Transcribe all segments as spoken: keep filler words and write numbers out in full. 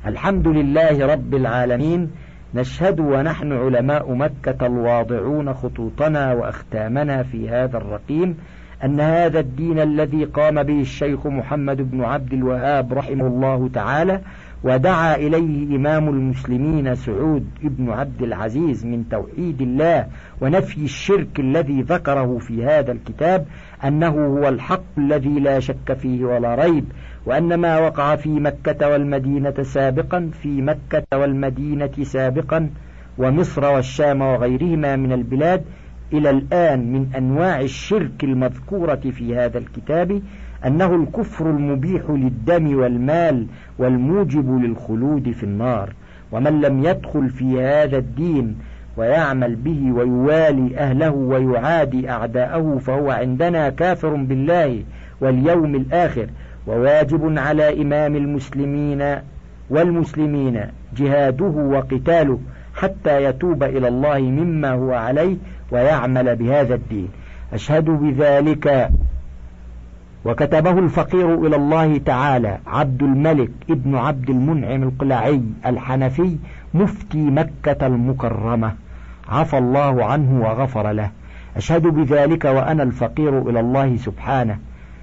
الحمد لله رب العالمين. نشهد ونحن علماء مكة الواضعون خطوطنا وأختامنا في هذا الرقيم أن هذا الدين الذي قام به الشيخ محمد بن عبد الوهاب رحمه الله تعالى ودعا إليه إمام المسلمين سعود بن عبد العزيز من توحيد الله ونفي الشرك الذي ذكره في هذا الكتاب أنه هو الحق الذي لا شك فيه ولا ريب، وأن ما وقع في مكة والمدينة سابقا في مكة والمدينة سابقا ومصر والشام وغيرهما من البلاد إلى الآن من أنواع الشرك المذكورة في هذا الكتاب أنه الكفر المبيح للدم والمال والموجب للخلود في النار. ومن لم يدخل في هذا الدين ويعمل به ويوالي أهله ويعادي أعداءه فهو عندنا كافر بالله واليوم الآخر، وواجب على إمام المسلمين والمسلمين جهاده وقتاله حتى يتوب إلى الله مما هو عليه ويعمل بهذا الدين. أشهد بذلك وكتبه الفقير إلى الله تعالى عبد الملك ابن عبد المنعم القلعي الحنفي مفتي مكة المكرمة عفى الله عنه وغفر له. أشهد بذلك وأنا الفقير إلى الله سبحانه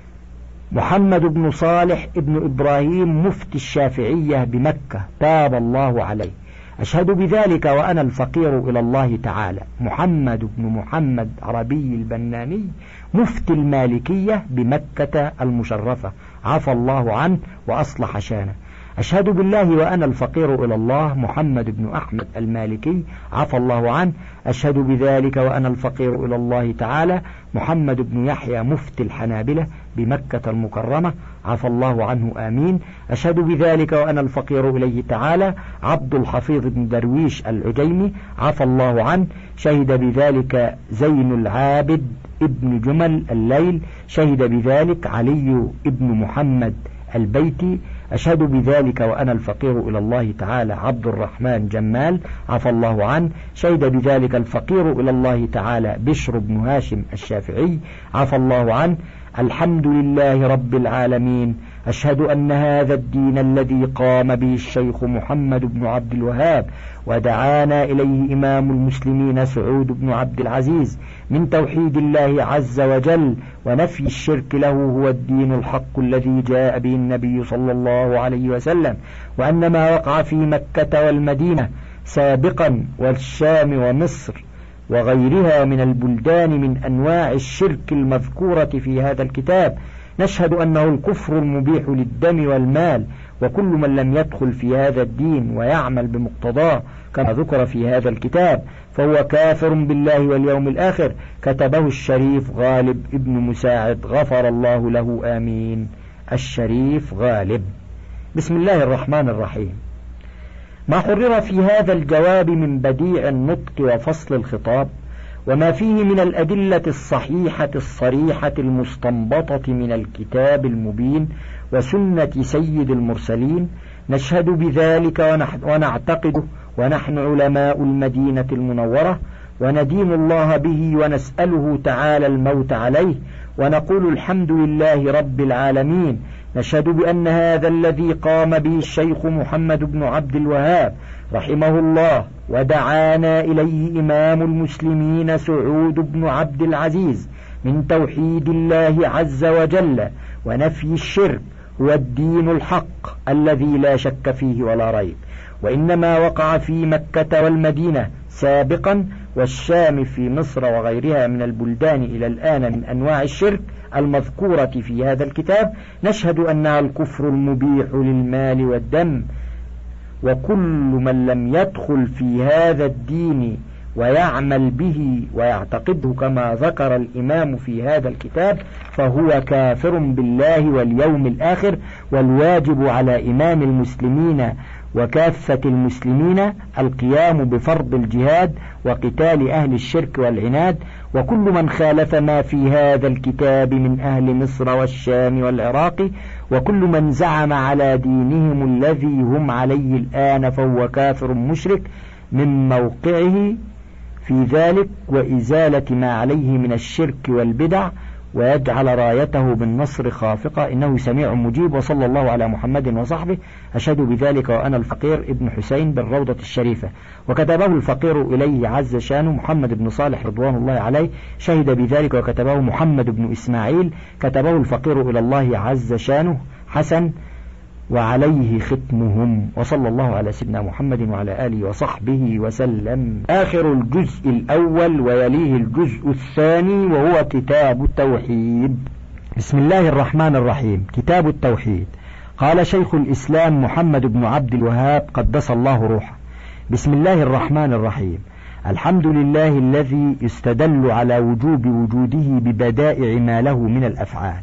محمد بن صالح ابن إبراهيم مفتي الشافعية بمكة تاب الله عليه. أشهد بذلك وأنا الفقير إلى الله تعالى محمد بن محمد عربي البناني مفتي المالكية بمكة المشرفة عفى الله عنه وأصلح شانه. أشهد بالله وأنا الفقير إلى الله محمد بن أحمد المالكي عفى الله عنه. أشهد بذلك وأنا الفقير إلى الله تعالى محمد بن يحيى مفتي الحنابلة بمكة المكرمة عفى الله عنه آمين. أشهد بذلك وأنا الفقير إليه تعالى عبد الحفيظ بن درويش العجيمي عفى الله عنه. شهد بذلك زين العابد ابن جمل الليل. شهد بذلك علي ابن محمد البيتي. أشهد بذلك وأنا الفقير إلى الله تعالى عبد الرحمن جمال عفى الله عنه. شهد بذلك الفقير إلى الله تعالى بشر بن هاشم الشافعي عفى الله عنه. الحمد لله رب العالمين. أشهد أن هذا الدين الذي قام به الشيخ محمد بن عبد الوهاب ودعانا إليه إمام المسلمين سعود بن عبد العزيز من توحيد الله عز وجل ونفي الشرك له هو الدين الحق الذي جاء به النبي صلى الله عليه وسلم، وأن ما وقع في مكة والمدينة سابقا والشام ومصر وغيرها من البلدان من أنواع الشرك المذكورة في هذا الكتاب نشهد أنه الكفر المبيح للدم والمال، وكل من لم يدخل في هذا الدين ويعمل بمقتضاه كما ذكر في هذا الكتاب فهو كافر بالله واليوم الآخر. كتبه الشريف غالب ابن مساعد غفر الله له آمين. الشريف غالب. بسم الله الرحمن الرحيم. ما حرر في هذا الجواب من بديع النطق وفصل الخطاب وما فيه من الأدلة الصحيحة الصريحة المستنبطة من الكتاب المبين وسنة سيد المرسلين نشهد بذلك ونعتقده ونحن علماء المدينة المنورة وندين الله به ونسأله تعالى الموت عليه ونقول الحمد لله رب العالمين. نشهد بأن هذا الذي قام به الشيخ محمد بن عبد الوهاب رحمه الله ودعانا إليه إمام المسلمين سعود بن عبد العزيز من توحيد الله عز وجل ونفي الشرك هو الدين الحق الذي لا شك فيه ولا ريب، وإنما وقع في مكة والمدينة سابقا والشام في مصر وغيرها من البلدان إلى الآن من أنواع الشرك المذكورة في هذا الكتاب نشهد أنها الكفر المبيح للمال والدم، وكل من لم يدخل في هذا الدين ويعمل به ويعتقده كما ذكر الإمام في هذا الكتاب فهو كافر بالله واليوم الآخر. والواجب على إمام المسلمين وكافة المسلمين القيام بفرض الجهاد وقتال أهل الشرك والعناد، وكل من خالف ما في هذا الكتاب من أهل مصر والشام والعراق وكل من زعم على دينهم الذي هم عليه الآن فهو كافر مشرك من موقعه في ذلك وإزالة ما عليه من الشرك والبدع ويجعل رايته بالنصر خافقة، إنه سميع مجيب. وصلى الله على محمد وصحبه. أشهد بذلك وأنا الفقير ابن حسين بالروضة الشريفة. وكتبه الفقير إليه عز شانه محمد بن صالح رضوان الله عليه، شهد بذلك وكتبه محمد بن إسماعيل، كتبه الفقير إلى الله عز شانه حسن، وعليه ختمهم. وصلى الله على سيدنا محمد وعلى آله وصحبه وسلم. آخر الجزء الأول ويليه الجزء الثاني، وهو كتاب التوحيد. بسم الله الرحمن الرحيم. كتاب التوحيد. قال شيخ الإسلام محمد بن عبد الوهاب قدس الله روحه: بسم الله الرحمن الرحيم. الحمد لله الذي يستدل على وجوب وجوده ببدائع ما له من الأفعال،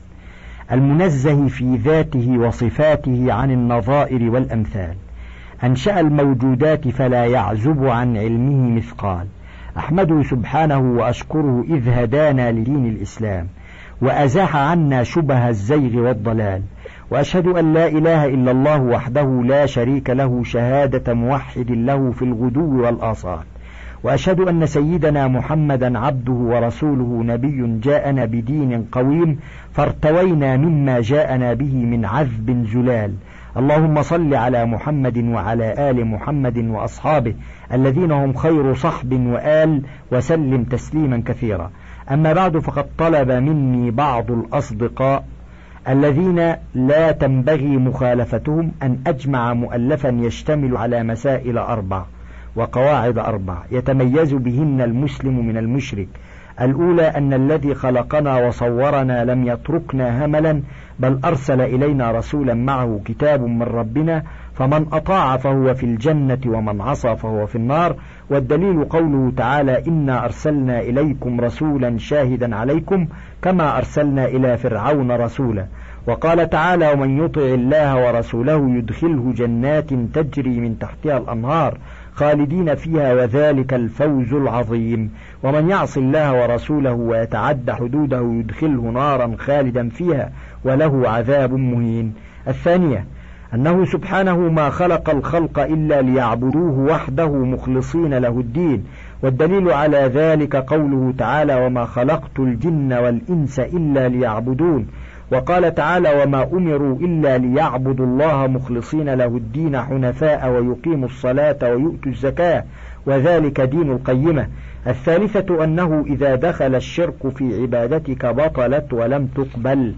المنزه في ذاته وصفاته عن النظائر والأمثال. أنشأ الموجودات فلا يعزب عن علمه مثقال. أحمده سبحانه وأشكره إذ هدانا لدين الإسلام وأزاح عنا شبه الزيغ والضلال. وأشهد أن لا إله إلا الله وحده لا شريك له شهادة موحد له في الغدو والآصال. وأشهد أن سيدنا محمدا عبده ورسوله نبي جاءنا بدين قويم فارتوينا مما جاءنا به من عذب زلال. اللهم صل على محمد وعلى آل محمد وأصحابه الذين هم خير صحب وآل، وسلم تسليما كثيرا. أما بعد، فقد طلب مني بعض الأصدقاء الذين لا تنبغي مخالفتهم أن أجمع مؤلفا يشتمل على مسائل أربع وقواعد أربع يتميز بهن المسلم من المشرك. الأولى أن الذي خلقنا وصورنا لم يتركنا هملا، بل أرسل إلينا رسولا معه كتاب من ربنا، فمن أطاع فهو في الجنة ومن عصى فهو في النار. والدليل قوله تعالى: إنا أرسلنا إليكم رسولا شاهدا عليكم كما أرسلنا إلى فرعون رسولا. وقال تعالى: ومن يطع الله ورسوله يدخله جنات تجري من تحتها الأنهار خالدين فيها وذلك الفوز العظيم. ومن يعص الله ورسوله ويتعد حدوده يدخله نارا خالدا فيها وله عذاب مهين. الثانية أنه سبحانه ما خلق الخلق إلا ليعبدوه وحده مخلصين له الدين. والدليل على ذلك قوله تعالى: وما خلقت الجن والإنس إلا ليعبدون. وقال تعالى: وما أمروا إلا ليعبدوا الله مخلصين له الدين حنفاء ويقيموا الصلاة ويؤتوا الزكاة وذلك دين القيمة. الثالثة أنه إذا دخل الشرك في عبادتك بطلت ولم تقبل،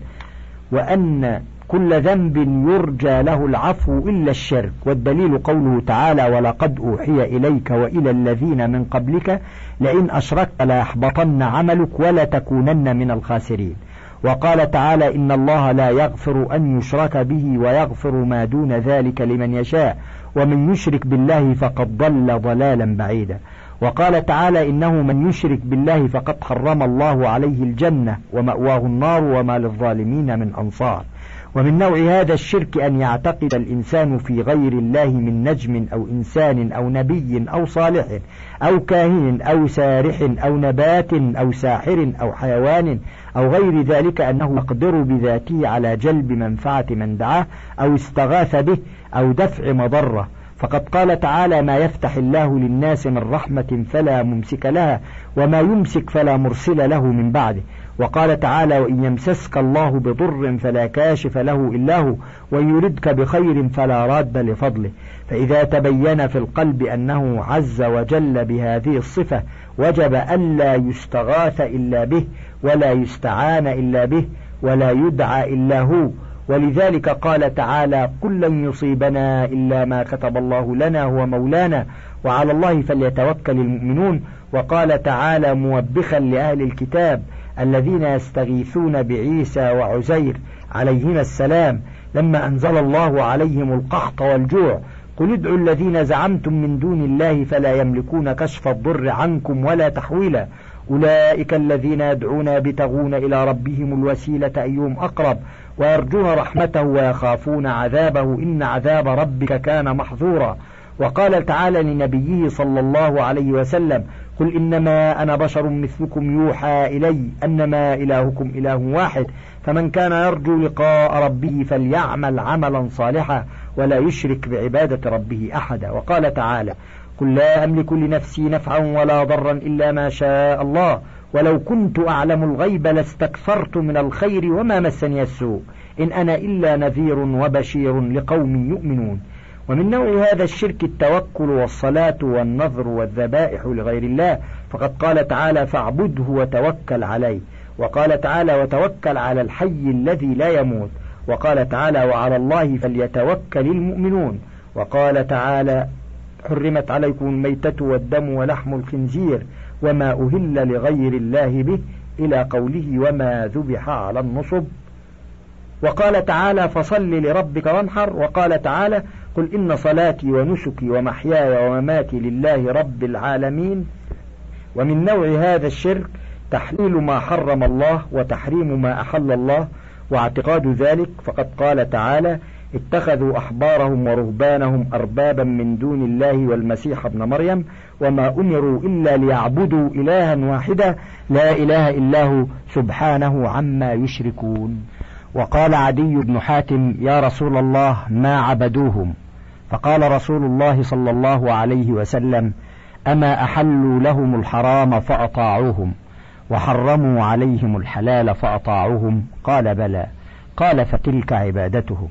وأن كل ذنب يرجى له العفو إلا الشرك. والدليل قوله تعالى: ولقد أوحي إليك وإلى الذين من قبلك لئن أشركت ليحبطن عملك ولتكونن من الخاسرين. وقال تعالى: إن الله لا يغفر أن يشرك به ويغفر ما دون ذلك لمن يشاء ومن يشرك بالله فقد ضل ضلالا بعيدا. وقال تعالى: إنه من يشرك بالله فقد حرم الله عليه الجنة ومأواه النار وما للظالمين من أنصار. ومن نوع هذا الشرك أن يعتقد الإنسان في غير الله من نجم أو إنسان أو نبي أو صالح أو كاهن أو سارح أو نبات أو ساحر أو حيوان أو غير ذلك أنه يقدر بذاته على جلب منفعة من دعاه أو استغاث به أو دفع مضرة. فقد قال تعالى: ما يفتح الله للناس من رحمة فلا ممسك لها وما يمسك فلا مرسل له من بعده. وقال تعالى: وإن يمسسك الله بضر فلا كاشف له إلا هو وإن يردك بخير فلا راد لفضله. فإذا تبين في القلب أنه عز وجل بهذه الصفة وجب ألا يستغاث إلا به ولا يستعان إلا به ولا يدعى إلا هو. ولذلك قال تعالى: قل لن يصيبنا إلا ما كتب الله لنا هو مولانا وعلى الله فليتوكل المؤمنون. وقال تعالى موبخا لأهل الكتاب الذين يستغيثون بعيسى وعزير عليهما السلام لما أنزل الله عليهم القحط والجوع: قل ادعوا الذين زعمتم من دون الله فلا يملكون كشف الضر عنكم ولا تحويلا أولئك الذين يدعون يبتغون إلى ربهم الوسيلة أيهم أقرب ويرجون رحمته ويخافون عذابه إن عذاب ربك كان محظورا. وقال تعالى لنبيه صلى الله عليه وسلم: قل إنما أنا بشر مثلكم يوحى إلي أنما إلهكم إله واحد فمن كان يرجو لقاء ربه فليعمل عملا صالحا ولا يشرك بعبادة ربه أحدا. وقال تعالى: قل لا أملك لنفسي نفعا ولا ضرا إلا ما شاء الله ولو كنت أعلم الغيب لاستكثرت من الخير وما مسني السوء إن أنا إلا نذير وبشير لقوم يؤمنون. ومن نوع هذا الشرك التوكل والصلاة والنذر والذبائح لغير الله، فقد قال تعالى فاعبده وتوكل عليه، وقال تعالى وتوكل على الحي الذي لا يموت، وقال تعالى وعلى الله فليتوكل المؤمنون، وقال تعالى حرمت عليكم الميتة والدم ولحم الخنزير وما أهل لغير الله به إلى قوله وما ذبح على النصب، وقال تعالى فصل لربك وانحر، وقال تعالى قل إن صلاتي ونسكي ومحياي ومماتي لله رب العالمين. ومن نوع هذا الشرك تحليل ما حرم الله وتحريم ما أحل الله واعتقاد ذلك، فقد قال تعالى اتخذوا أحبارهم ورهبانهم أربابا من دون الله والمسيح ابن مريم وما أمروا إلا ليعبدوا إلها واحدا لا إله إلا هو سبحانه عما يشركون. وقال عدي بن حاتم يا رسول الله ما عبدوهم؟ فقال رسول الله صلى الله عليه وسلم أما أحلوا لهم الحرام فأطاعوهم وحرموا عليهم الحلال فأطاعوهم؟ قال بلى. قال فتلك عبادتهم.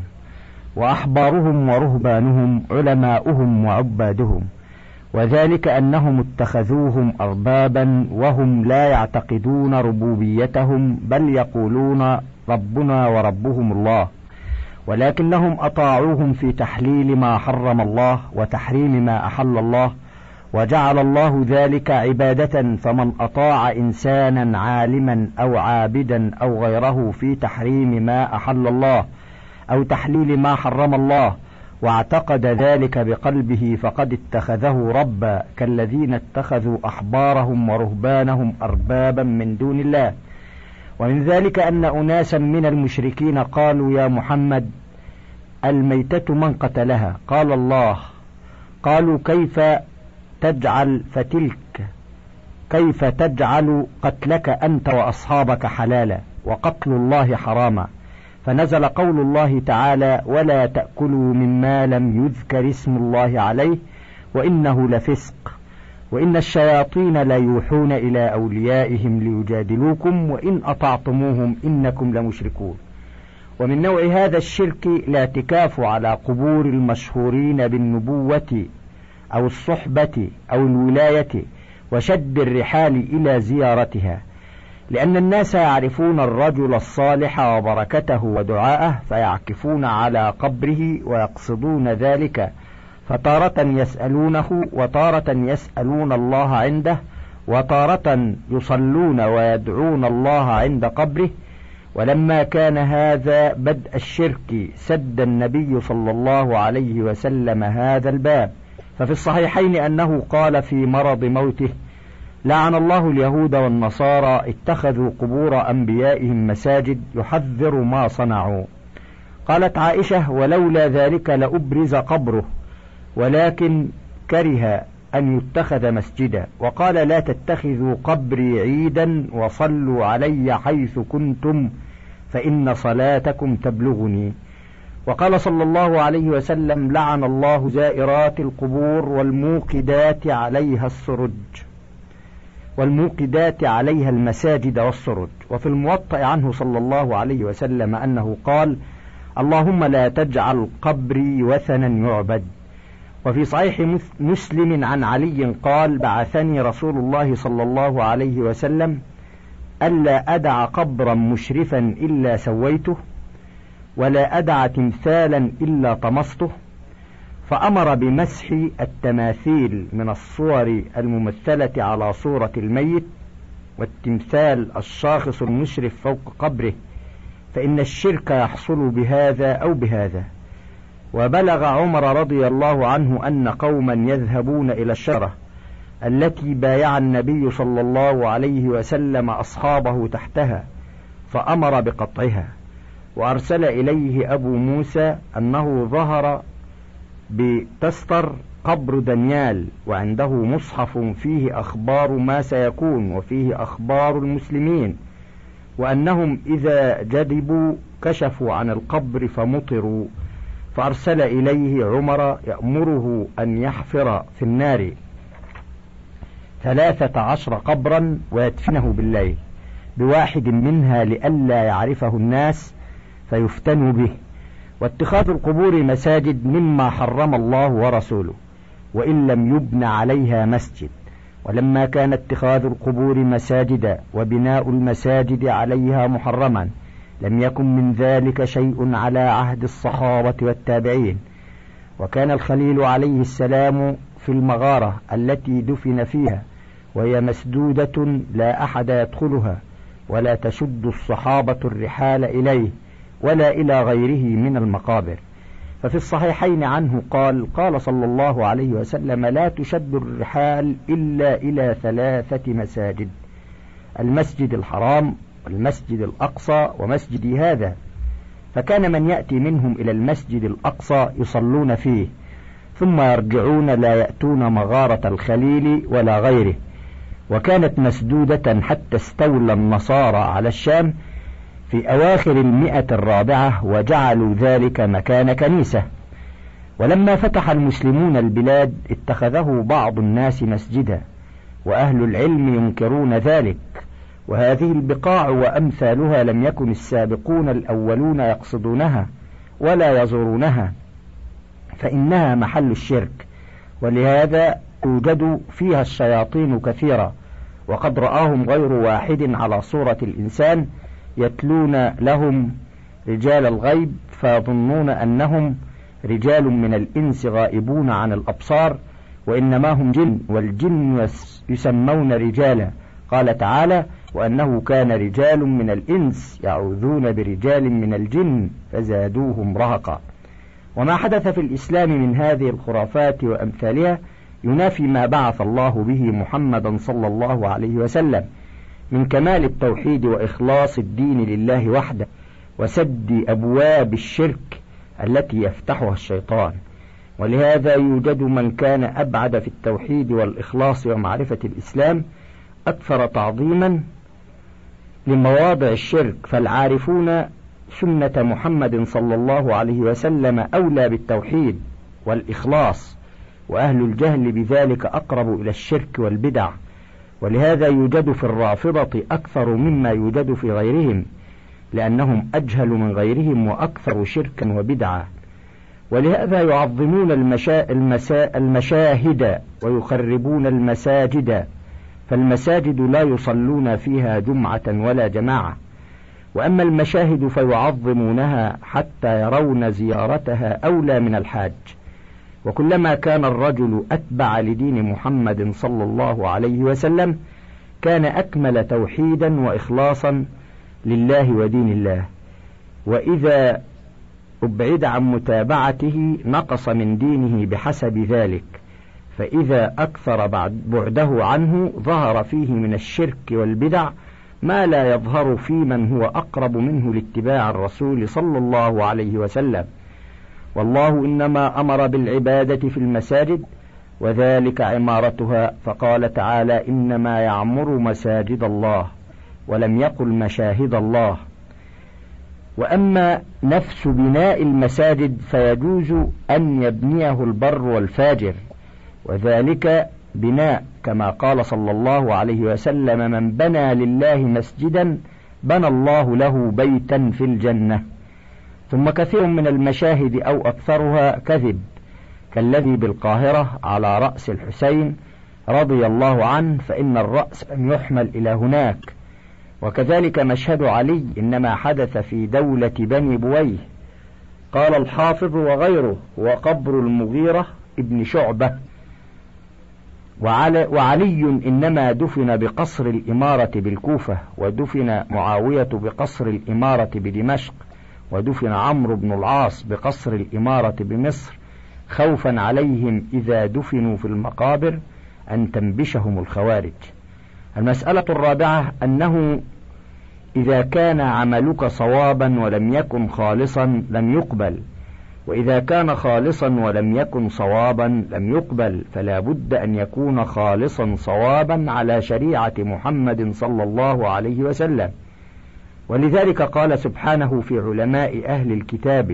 وأحبارهم ورهبانهم علماؤهم وعبادهم، وذلك أنهم اتخذوهم أربابا وهم لا يعتقدون ربوبيتهم بل يقولون ربنا وربهم الله، ولكنهم أطاعوهم في تحليل ما حرم الله وتحريم ما أحل الله، وجعل الله ذلك عبادة. فمن أطاع إنسانا عالما أو عابدا أو غيره في تحريم ما أحل الله أو تحليل ما حرم الله واعتقد ذلك بقلبه فقد اتخذه ربا، كالذين اتخذوا أحبارهم ورهبانهم أربابا من دون الله. ومن ذلك أن أناسا من المشركين قالوا يا محمد الميتة من قتلها؟ قال الله. قالوا كيف تجعل فتلك كيف تجعل قتلك أنت وأصحابك حلالا وقتل الله حراما؟ فنزل قول الله تعالى ولا تأكلوا مما لم يذكر اسم الله عليه وإنه لفسق وإن الشياطين لا يوحون إلى أوليائهم ليجادلوكم وإن أطعتموهم إنكم لمشركون. ومن نوع هذا الشرك الاعتكاف على قبور المشهورين بالنبوة أو الصحبة أو الولاية وشد الرحال إلى زيارتها، لأن الناس يعرفون الرجل الصالح وبركته ودعاءه فيعكفون على قبره ويقصدون ذلك، فتارة يسألونه وتارة يسألون الله عنده وتارة يصلون ويدعون الله عند قبره. ولما كان هذا بدء الشرك سد النبي صلى الله عليه وسلم هذا الباب، ففي الصحيحين أنه قال في مرض موته لعن الله اليهود والنصارى اتخذوا قبور أنبيائهم مساجد يحذر ما صنعوا. قالت عائشة ولولا ذلك لأبرز قبره ولكن كره أن يتخذ مسجدا، وقال لا تتخذوا قبري عيدا وصلوا علي حيث كنتم فإن صلاتكم تبلغني. وقال صلى الله عليه وسلم لعن الله زائرات القبور والموقدات عليها السرج والموقدات عليها المساجد والسرج. وفي الموطأ عنه صلى الله عليه وسلم أنه قال اللهم لا تجعل قبري وثنا يعبد. وفي صحيح مسلم عن علي قال بعثني رسول الله صلى الله عليه وسلم ألا أدع قبرا مشرفا إلا سويته ولا أدع تمثالا إلا طمسته، فأمر بمسح التماثيل من الصور الممثلة على صورة الميت والتمثال الشاخص المشرف فوق قبره، فإن الشرك يحصل بهذا أو بهذا. وبلغ عمر رضي الله عنه أن قوما يذهبون إلى الشجرة التي بايع النبي صلى الله عليه وسلم أصحابه تحتها فأمر بقطعها، وأرسل إليه أبو موسى أنه ظهر بتستر قبر دانيال وعنده مصحف فيه أخبار ما سيكون وفيه أخبار المسلمين، وأنهم إذا جدبوا كشفوا عن القبر فمطروا، فأرسل إليه عمر يأمره أن يحفر في النار. ثلاثة عشر قبرا ويدفنه بالليل بواحد منها لئلا يعرفه الناس فيفتنوا به. واتخاذ القبور مساجد مما حرم الله ورسوله وإن لم يبن عليها مسجد. ولما كان اتخاذ القبور مساجد وبناء المساجد عليها محرما لم يكن من ذلك شيء على عهد الصحابة والتابعين. وكان الخليل عليه السلام في المغارة التي دفن فيها وهي مسدودة لا أحد يدخلها ولا تشد الصحابة الرحال إليه ولا إلى غيره من المقابر. ففي الصحيحين عنه قال قال صلى الله عليه وسلم: لا تشد الرحال إلا إلى ثلاثة مساجد: المسجد الحرام والمسجد الأقصى ومسجد هذا. فكان من يأتي منهم إلى المسجد الأقصى يصلون فيه ثم يرجعون لا يأتون مغارة الخليل ولا غيره. وكانت مسدودة حتى استولى النصارى على الشام في أواخر المئة الرابعة وجعلوا ذلك مكان كنيسة. ولما فتح المسلمون البلاد اتخذه بعض الناس مسجدا وأهل العلم ينكرون ذلك. وهذه البقاع وأمثالها لم يكن السابقون الأولون يقصدونها ولا يزورونها فإنها محل الشرك، ولهذا توجد فيها الشياطين كثيرا. وقد رآهم غير واحد على صورة الإنسان يتلون لهم رجال الغيب فيظنون أنهم رجال من الإنس غائبون عن الأبصار وإنما هم جن، والجن يسمون رجالا. قال تعالى: وأنه كان رجال من الإنس يعوذون برجال من الجن فزادوهم رهقا. وما حدث في الإسلام من هذه الخرافات وأمثالها ينافي ما بعث الله به محمدا صلى الله عليه وسلم من كمال التوحيد وإخلاص الدين لله وحده وسد أبواب الشرك التي يفتحها الشيطان. ولهذا يوجد من كان أبعد في التوحيد والإخلاص ومعرفة الإسلام أكثر تعظيما لمواضع الشرك، فالعارفون سنة محمد صلى الله عليه وسلم أولى بالتوحيد والإخلاص، وأهل الجهل بذلك أقرب إلى الشرك والبدع. ولهذا يوجد في الرافضة أكثر مما يوجد في غيرهم لأنهم أجهل من غيرهم وأكثر شركا وبدعا. ولهذا يعظمون المشا... المسا... المشاهد ويخربون المساجد، فالمساجد لا يصلون فيها جمعة ولا جماعة. وأما المشاهد فيعظمونها حتى يرون زيارتها أولى من الحاج. وكلما كان الرجل أتبع لدين محمد صلى الله عليه وسلم كان أكمل توحيدا وإخلاصا لله ودين الله. وإذا أبعد عن متابعته نقص من دينه بحسب ذلك، فإذا أكثر بعده عنه ظهر فيه من الشرك والبدع ما لا يظهر في من هو أقرب منه لاتباع الرسول صلى الله عليه وسلم. والله إنما أمر بالعبادة في المساجد وذلك عمارتها، فقال تعالى: إنما يعمر مساجد الله، ولم يقل مشاهد الله. وأما نفس بناء المساجد فيجوز أن يبنيه البر والفاجر، وذلك بناء كما قال صلى الله عليه وسلم: من بنى لله مسجدا بنى الله له بيتا في الجنة. ثم كثير من المشاهد أو أكثرها كذب، كالذي بالقاهرة على رأس الحسين رضي الله عنه، فإن الرأس لم يحمل إلى هناك. وكذلك مشهد علي إنما حدث في دولة بني بويه. قال الحافظ وغيره: وقبر المغيرة ابن شعبة. وعلي, وعلي إنما دفن بقصر الإمارة بالكوفة، ودفن معاوية بقصر الإمارة بدمشق، ودفن عمرو بن العاص بقصر الإمارة بمصر، خوفا عليهم إذا دفنوا في المقابر أن تنبشهم الخوارج. المسألة الرابعة أنه إذا كان عملك صوابا ولم يكن خالصا لم يقبل، وإذا كان خالصا ولم يكن صوابا لم يقبل، فلا بد أن يكون خالصا صوابا على شريعة محمد صلى الله عليه وسلم. ولذلك قال سبحانه في علماء أهل الكتاب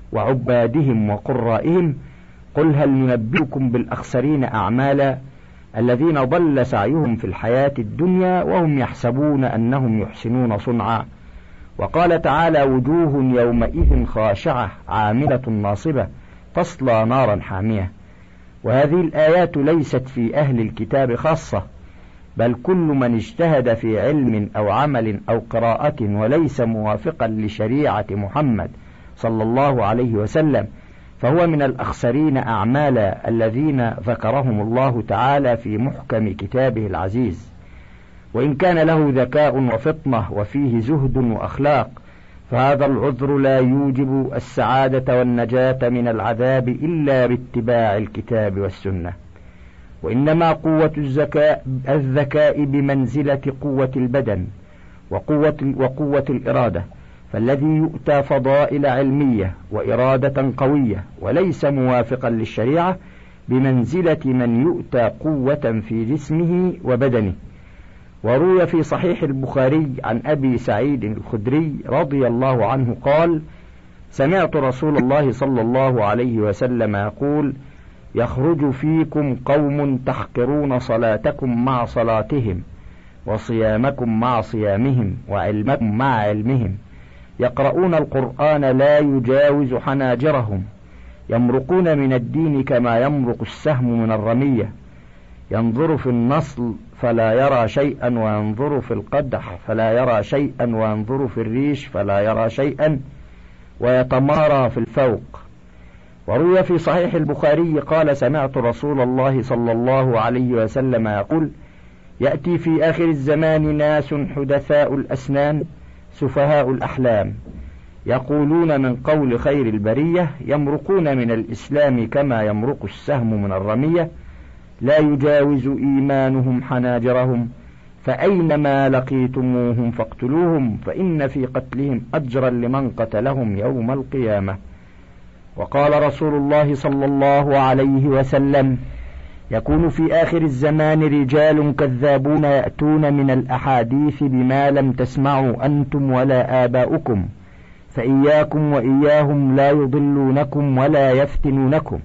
وعبادهم وقرائهم: قل هل ننبئكم بالأخسرين أعمالا الذين ضل سعيهم في الحياة الدنيا وهم يحسبون أنهم يحسنون صنعا. وقال تعالى: وجوه يومئذ خاشعة عاملة ناصبة تصلى نارا حامية. وهذه الآيات ليست في أهل الكتاب خاصة، بل كل من اجتهد في علم أو عمل أو قراءة وليس موافقا لشريعة محمد صلى الله عليه وسلم فهو من الأخسرين أعمالا الذين ذكرهم الله تعالى في محكم كتابه العزيز. وإن كان له ذكاء وفطنة وفيه زهد وأخلاق، فهذا العذر لا يوجب السعادة والنجاة من العذاب إلا باتباع الكتاب والسنة. وإنما قوة الذكاء, الذكاء بمنزلة قوة البدن وقوة, وقوة الإرادة، فالذي يؤتى فضائل علمية وإرادة قوية وليس موافقا للشريعة بمنزلة من يؤتى قوة في جسمه وبدنه. وروي في صحيح البخاري عن أبي سعيد الخدري رضي الله عنه قال: سمعت رسول الله صلى الله عليه وسلم يقول: يخرج فيكم قوم تحقرون صلاتكم مع صلاتهم وصيامكم مع صيامهم وعلمكم مع علمهم، يقرؤون القرآن لا يجاوز حناجرهم، يمرقون من الدين كما يمرق السهم من الرمية، ينظر في النصل فلا يرى شيئا وينظر في القدح فلا يرى شيئا وينظر في الريش فلا يرى شيئا ويتمارى في الفوق. وروي في صحيح البخاري قال: سمعت رسول الله صلى الله عليه وسلم يقول: يأتي في آخر الزمان ناس حدثاء الأسنان سفهاء الأحلام، يقولون من قول خير البرية، يمرقون من الإسلام كما يمرق السهم من الرمية، لا يجاوز إيمانهم حناجرهم، فأينما لقيتموهم فاقتلوهم، فإن في قتلهم أجرا لمن قتلهم يوم القيامة. وقال رسول الله صلى الله عليه وسلم: يكون في آخر الزمان رجال كذابون يأتون من الأحاديث بما لم تسمعوا أنتم ولا آباؤكم، فإياكم وإياهم لا يضلونكم ولا يفتنونكم.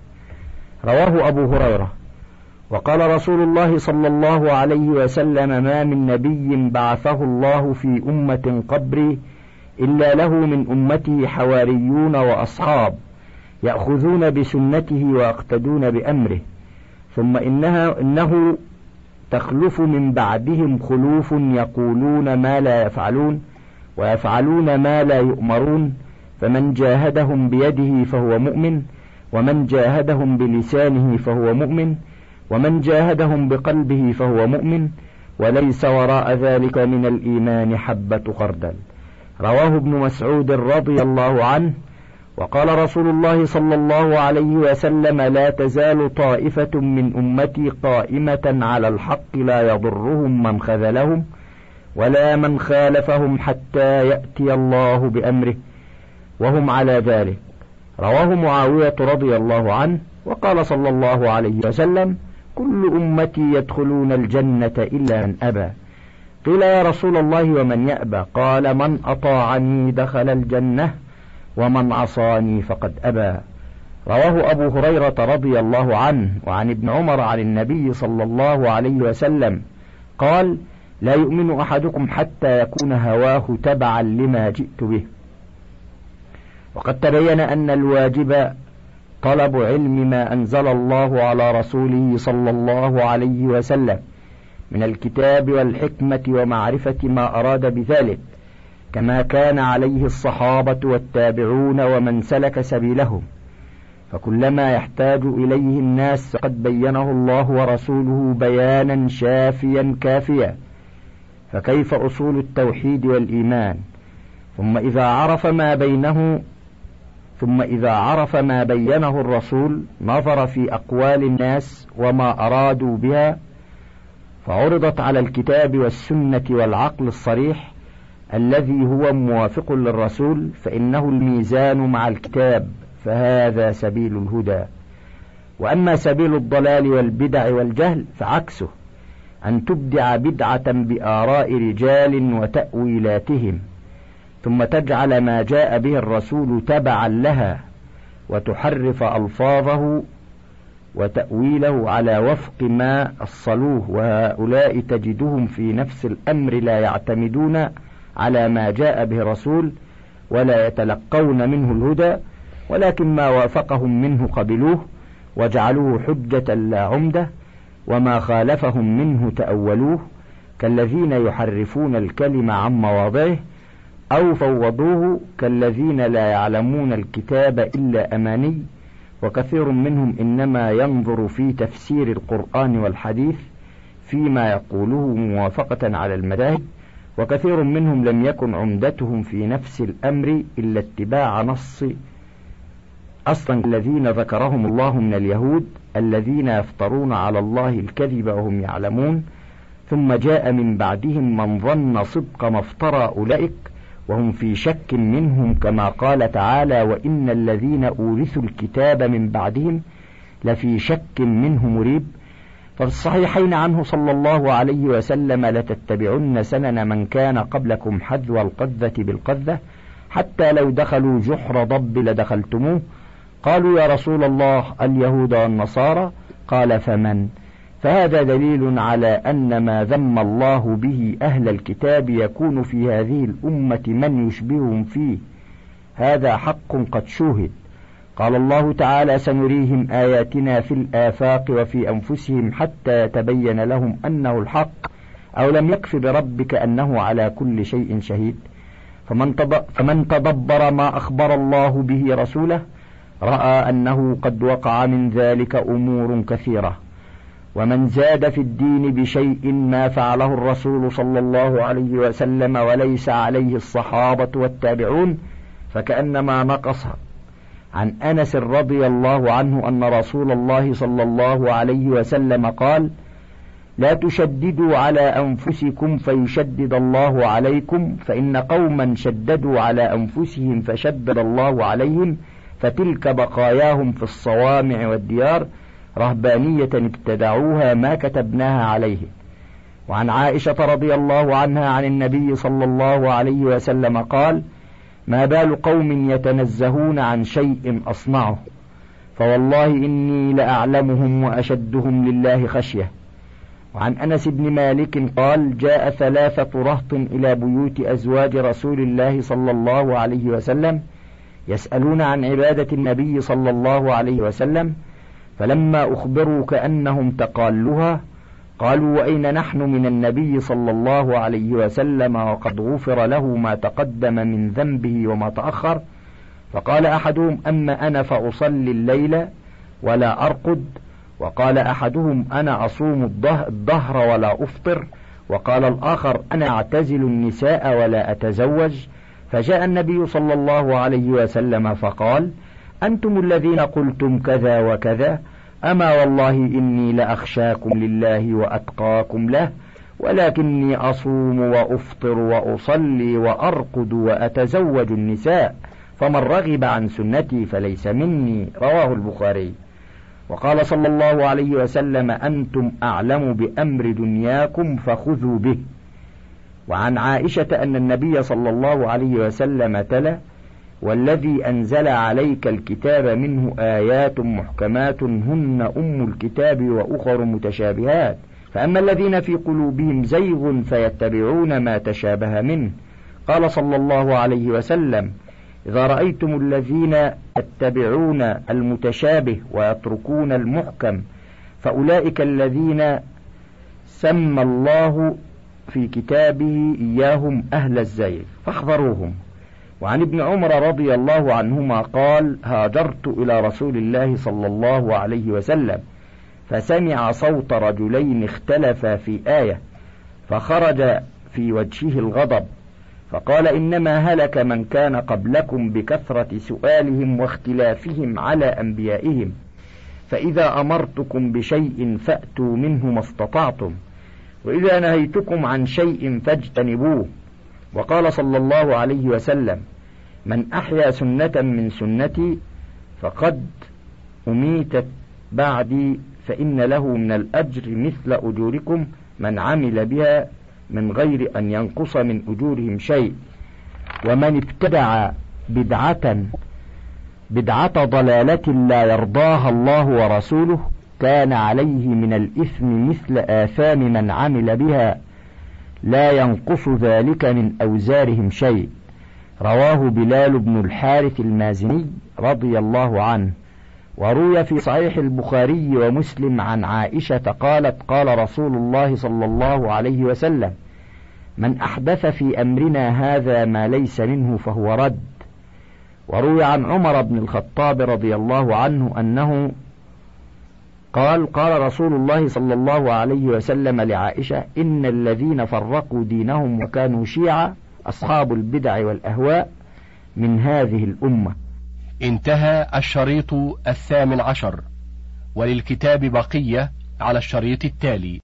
رواه أبو هريرة. وقال رسول الله صلى الله عليه وسلم: ما من نبي بعثه الله في أمة قبري إلا له من أمته حواريون وأصحاب يأخذون بسنته ويقتدون بأمره، ثم إنها إنه تخلف من بعدهم خلوف يقولون ما لا يفعلون ويفعلون ما لا يؤمرون، فمن جاهدهم بيده فهو مؤمن، ومن جاهدهم بلسانه فهو مؤمن، ومن جاهدهم بقلبه فهو مؤمن، وليس وراء ذلك من الإيمان حبة خردل. رواه ابن مسعود رضي الله عنه. وقال رسول الله صلى الله عليه وسلم: لا تزال طائفة من أمتي قائمة على الحق لا يضرهم من خذلهم ولا من خالفهم حتى يأتي الله بأمره وهم على ذلك. رواه معاوية رضي الله عنه. وقال صلى الله عليه وسلم: كل أمتي يدخلون الجنة إلا من أبى. قيل: يا رسول الله ومن يأبى؟ قال: من أطاعني دخل الجنة ومن عصاني فقد أبى. رواه أبو هريرة رضي الله عنه. وعن ابن عمر عن النبي صلى الله عليه وسلم قال: لا يؤمن أحدكم حتى يكون هواه تبعا لما جئت به. وقد تبين أن الواجب طلب علم ما أنزل الله على رسوله صلى الله عليه وسلم من الكتاب والحكمة ومعرفة ما أراد بذلك، كما كان عليه الصحابة والتابعون ومن سلك سبيلهم، فكلما يحتاج إليه الناس قد بينه الله ورسوله بيانا شافيا كافيا. فكيف أصول التوحيد والإيمان؟ ثم إذا عرف ما بينه ثم إذا عرف ما بينه الرسول نظر في أقوال الناس وما أرادوا بها، فعرضت على الكتاب والسنة والعقل الصريح الذي هو موافق للرسول، فإنه الميزان مع الكتاب، فهذا سبيل الهدى. وأما سبيل الضلال والبدع والجهل فعكسه، أن تبدع بدعة بآراء رجال وتأويلاتهم، ثم تجعل ما جاء به الرسول تبعا لها، وتحرف ألفاظه وتأويله على وفق ما أصلوه، وهؤلاء تجدهم في نفس الأمر لا يعتمدون على ما جاء به رسول ولا يتلقون منه الهدى، ولكن ما وافقهم منه قبلوه وجعلوه حجة لا عمدة، وما خالفهم منه تأولوه، كالذين يحرفون الكلم عن مواضعه أو فوضوه، كالذين لا يعلمون الكتاب إلا أماني، وكثير منهم إنما ينظر في تفسير القرآن والحديث فيما يقوله موافقة على المذاهب، وكثير منهم لم يكن عمدتهم في نفس الأمر إلا اتباع نص أصلا الذين ذكرهم الله من اليهود الذين يفترون على الله الكذب وهم يعلمون، ثم جاء من بعدهم من ظن صدق ما افترى أولئك وهم في شك منهم، كما قال تعالى: وإن الذين أورثوا الكتاب من بعدهم لفي شك منه مريب. ففي الصحيحين عنه صلى الله عليه وسلم: لتتبعن سنن من كان قبلكم حذو القذة بالقذة حتى لو دخلوا جحر ضب لدخلتموه. قالوا: يا رسول الله اليهود والنصارى؟ قال: فمن؟ فهذا دليل على أن ما ذم الله به أهل الكتاب يكون في هذه الأمة من يشبههم فيه، هذا حق قد شوهد. قال الله تعالى: سنريهم آياتنا في الآفاق وفي أنفسهم حتى يتبين لهم أنه الحق، أو لم يكف بربك أنه على كل شيء شهيد. فمن فمن تدبر ما أخبر الله به رسوله رأى أنه قد وقع من ذلك أمور كثيرة، ومن زاد في الدين بشيء ما فعله الرسول صلى الله عليه وسلم وليس عليه الصحابة والتابعون فكأنما نقص. عن أنس رضي الله عنه أن رسول الله صلى الله عليه وسلم قال: لا تشددوا على أنفسكم فيشدد الله عليكم، فإن قوما شددوا على أنفسهم فشدد الله عليهم، فتلك بقاياهم في الصوامع والديار، رهبانية ابتدعوها ما كتبناها عليه. وعن عائشة رضي الله عنها عن النبي صلى الله عليه وسلم قال: ما بال قوم يتنزهون عن شيء أصنعه، فوالله إني لأعلمهم وأشدهم لله خشية. وعن أنس بن مالك قال: جاء ثلاثة رهط إلى بيوت أزواج رسول الله صلى الله عليه وسلم يسألون عن عبادة النبي صلى الله عليه وسلم، فلما أخبروا كأنهم تقالوها قالوا: وأين نحن من النبي صلى الله عليه وسلم وقد غفر له ما تقدم من ذنبه وما تأخر؟ فقال أحدهم: أما أنا فأصلي الليل ولا أرقد. وقال أحدهم: أنا أصوم الظهر ولا أفطر. وقال الآخر: أنا أعتزل النساء ولا أتزوج. فجاء النبي صلى الله عليه وسلم فقال: أنتم الذين قلتم كذا وكذا، أما والله إني لأخشاكم لله وأتقاكم له، ولكني أصوم وأفطر وأصلي وأرقد وأتزوج النساء، فمن رغب عن سنتي فليس مني. رواه البخاري. وقال صلى الله عليه وسلم: أنتم أعلم بأمر دنياكم فخذوا به. وعن عائشة أن النبي صلى الله عليه وسلم تلا: والذي أنزل عليك الكتاب منه آيات محكمات هن أم الكتاب وأخر متشابهات، فأما الذين في قلوبهم زيغ فيتبعون ما تشابه منه. قال صلى الله عليه وسلم: إذا رأيتم الذين يتبعون المتشابه ويتركون المحكم فأولئك الذين سمى الله في كتابه إياهم أهل الزيغ فاحذروهم. وعن ابن عمر رضي الله عنهما قال: هاجرت إلى رسول الله صلى الله عليه وسلم فسمع صوت رجلين اختلفا في آية، فخرج في وجهه الغضب، فقال: إنما هلك من كان قبلكم بكثرة سؤالهم واختلافهم على أنبيائهم، فإذا أمرتكم بشيء فأتوا منه ما استطعتم، وإذا نهيتكم عن شيء فاجتنبوه. وقال صلى الله عليه وسلم: من أحيا سنة من سنتي فقد أميتت بعدي فإن له من الأجر مثل أجوركم من عمل بها من غير أن ينقص من أجورهم شيء. ومن ابتدع بدعة بدعة ضلالة لا يرضاها الله ورسوله كان عليه من الإثم مثل آثام من عمل بها لا ينقص ذلك من أوزارهم شيء. رواه بلال بن الحارث المازني رضي الله عنه. وروي في صحيح البخاري ومسلم عن عائشة قالت قال رسول الله صلى الله عليه وسلم: من أحدث في أمرنا هذا ما ليس منه فهو رد. وروي عن عمر بن الخطاب رضي الله عنه أنه قال قال رسول الله صلى الله عليه وسلم لعائشة: إن الذين فرقوا دينهم وكانوا شيعا أصحاب البدع والأهواء من هذه الأمة. انتهى الشريط الثامن عشر، وللكتاب بقية على الشريط التالي.